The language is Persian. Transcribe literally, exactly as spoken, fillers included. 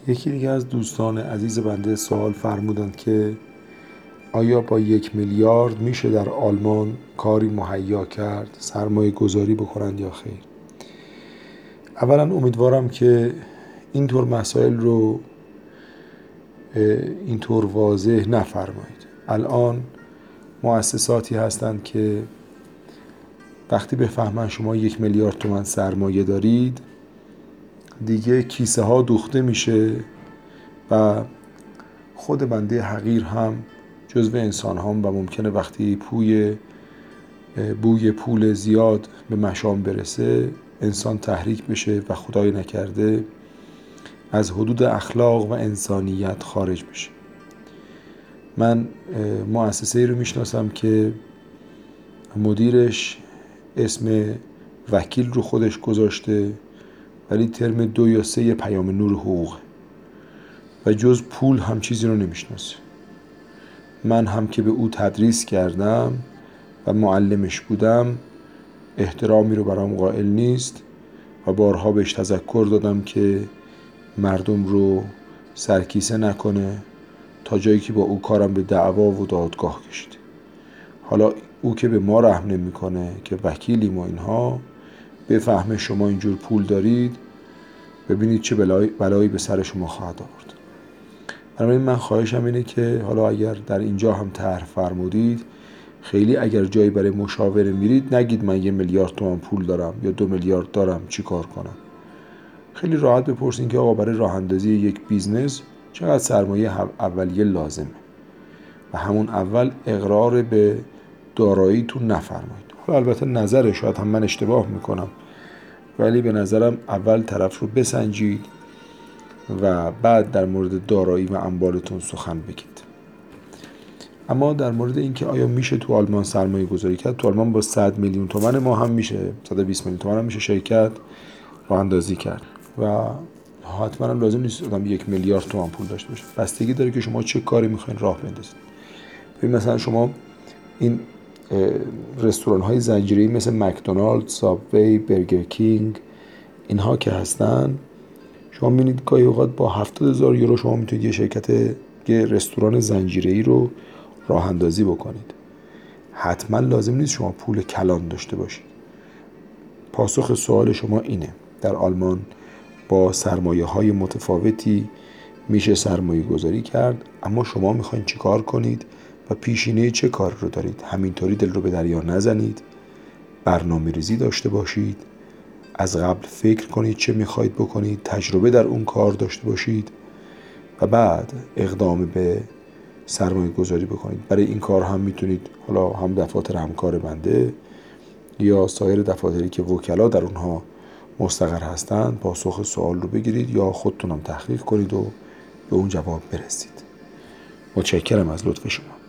یکی دیگه از دوستان عزیز بنده سوال فرمودند که آیا با یک میلیارد میشه در آلمان کاری مهیا کرد، سرمایه گذاری بکنند یا خیر؟ اولا امیدوارم که اینطور مسائل رو اینطور واضح نفرمایید. الان مؤسساتی هستند که وقتی بفهمن شما یک میلیارد تومان سرمایه دارید دیگه کیسه ها دوخته میشه و خود بنده حقیر هم جزو انسان هم و ممکنه وقتی پوی بوی پول زیاد به مشام برسه انسان تحریک بشه و خدای نکرده از حدود اخلاق و انسانیت خارج بشه. من مؤسسه‌ای رو میشناسم که مدیرش اسم وکیل رو خودش گذاشته ولی ترم دو یا سه پیام نور حقوق و جز پول هم چیزی رو نمیشناسه. من هم که به او تدریس کردم و معلمش بودم احترامی رو برام قائل نیست و بارها بهش تذکر دادم که مردم رو سرکیسه نکنه تا جایی که با او کارم به دعوا و دادگاه کشید. حالا او که به ما رحم نمیکنه که وکیلیم و اینها بفهمه شما اینجور پول دارید ببینید چه بلایی, بلایی به سر شما خواهد آورد. بنابراین من خواهشم اینه که حالا اگر در اینجا هم طرح فرمودید خیلی اگر جایی برای مشاوره میرید نگید من یه میلیارد تومان پول دارم یا دو میلیارد دارم چی کار کنم. خیلی راحت بپرسین که آقا برای راه اندازی یک بیزنس چقدر سرمایه اولیه لازمه و همون اول اقرار به داراییتون نفرمایید. حالا البته نظر شاید هم من اشتباه میکنم ولی به نظرم اول طرف رو بسنجید و بعد در مورد دارایی و اموالتون سخن بگید. اما در مورد اینکه آیا میشه تو آلمان سرمایه گذاری کرد، تو آلمان با صد میلیون تومان ما هم میشه، صد و بیست میلیون تومان هم میشه شرکت راه اندازی کرد و حتما هم لازم نیست آدم یک میلیارد تومان پول داشته باشه. بستگی داره که شما چه کاری میخواین راه بندازید. ببین مثلا شما این رستوران های زنجیره‌ای مثل مکدونالد، سابوی، برگر کینگ اینها که هستن شما می‌بینید گاهی اوقات با هفتاد هزار یورو شما میتونید یه شرکت یه رستوران زنجیره‌ای رو راه اندازی بکنید. حتما لازم نیست شما پول کلان داشته باشید. پاسخ سوال شما اینه در آلمان با سرمایه های متفاوتی میشه سرمایه گذاری کرد، اما شما میخواین چی کار کنید و پیشینه چه کار رو دارید. همینطوری دل رو به دریا نزنید، برنامه ریزی داشته باشید، از قبل فکر کنید چه میخواید بکنید، تجربه در اون کار داشته باشید و بعد اقدام به سرمایه گذاری بکنید. برای این کار هم میتونید حالا هم دفاتر همکار بنده یا سایر دفاتری که وکلا در اونها مستقر هستند پاسخ سوال رو بگیرید یا خودتونم تحقیق کنید و به اون جواب برسید. متشکرم از لطف شما.